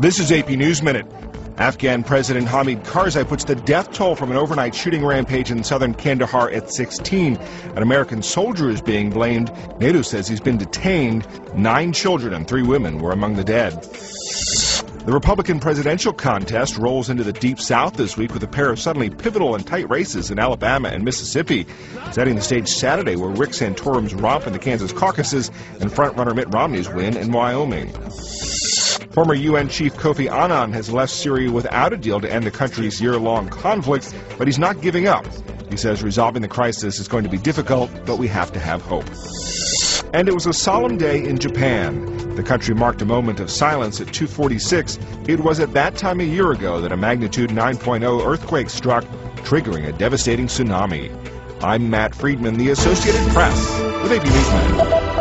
This is AP News Minute. Afghan President Hamid Karzai puts the death toll from an overnight shooting rampage in southern Kandahar at 16. An American soldier is being blamed. NATO says he's been detained. 9 children and 3 women were among the dead. The Republican presidential contest rolls into the Deep South this week with a pair of suddenly pivotal and tight races in Alabama and Mississippi, setting the stage Saturday where Rick Santorum's romp in the Kansas caucuses and frontrunner Mitt Romney's win in Wyoming. Former UN Chief Kofi Annan has left Syria without a deal to end the country's year-long conflict, but he's not giving up. He says resolving the crisis is going to be difficult, but we have to have hope. And it was a solemn day in Japan. The country marked a moment of silence at 2:46. It was at that time a year ago that a magnitude 9.0 earthquake struck, triggering a devastating tsunami. I'm Matt Friedman, the Associated Press, with AP News Minute.